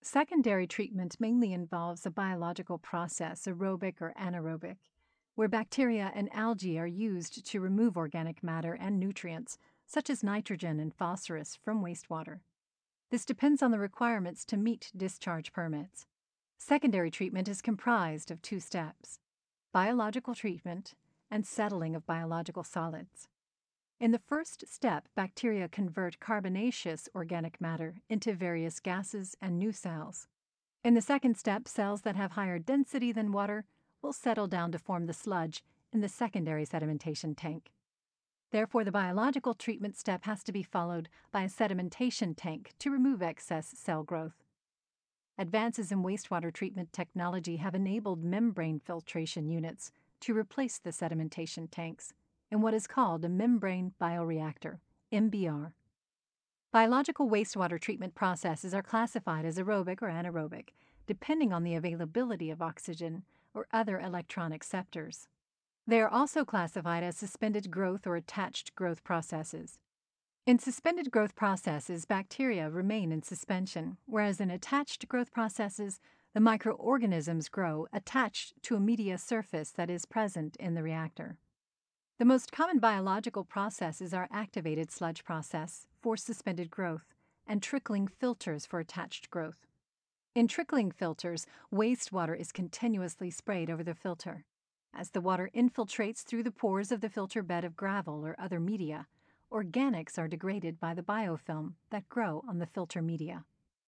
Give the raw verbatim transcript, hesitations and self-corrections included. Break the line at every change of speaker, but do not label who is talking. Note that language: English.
Secondary treatment mainly involves a biological process, aerobic or anaerobic, where bacteria and algae are used to remove organic matter and nutrients, such as nitrogen and phosphorus, from wastewater. This depends on the requirements to meet discharge permits. Secondary treatment is comprised of two steps: biological treatment and settling of biological solids. In the first step, bacteria convert carbonaceous organic matter into various gases and new cells. In the second step, cells that have higher density than water will settle down to form the sludge in the secondary sedimentation tank. Therefore, the biological treatment step has to be followed by a sedimentation tank to remove excess cell growth. Advances in wastewater treatment technology have enabled membrane filtration units to replace the sedimentation tanks in what is called a membrane bioreactor, M B R. Biological wastewater treatment processes are classified as aerobic or anaerobic, depending on the availability of oxygen or other electron acceptors. They are also classified as suspended growth or attached growth processes. In suspended growth processes, bacteria remain in suspension, whereas in attached growth processes, the microorganisms grow attached to a media surface that is present in the reactor. The most common biological processes are activated sludge process for suspended growth and trickling filters for attached growth. In trickling filters, wastewater is continuously sprayed over the filter. As the water infiltrates through the pores of the filter bed of gravel or other media, organics are degraded by the biofilm that grow on the filter media.